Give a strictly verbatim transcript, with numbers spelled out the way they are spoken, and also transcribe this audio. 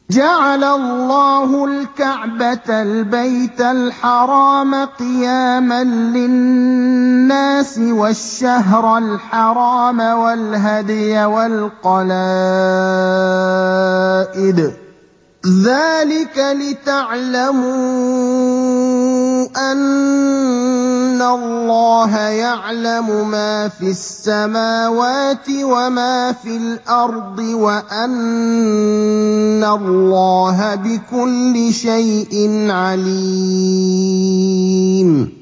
جَعَلَ اللَّهُ الْكَعْبَةَ الْبَيْتَ الْحَرَامَ قِيَامًا لِّلنَّاسِ وَالشَّهْرَ الْحَرَامَ وَالْهَدْيَ وَالْقَلَائِدَ ۚ ذَٰلِكَ لِتَعْلَمُوا أَنَّ اللَّهَ يَعْلَمُ مَا فِي السَّمَاوَاتِ وَمَا فِي الْأَرْضِ وَأَنَّ اللَّهَ بِكُلِّ شَيْءٍ عَلِيمٌ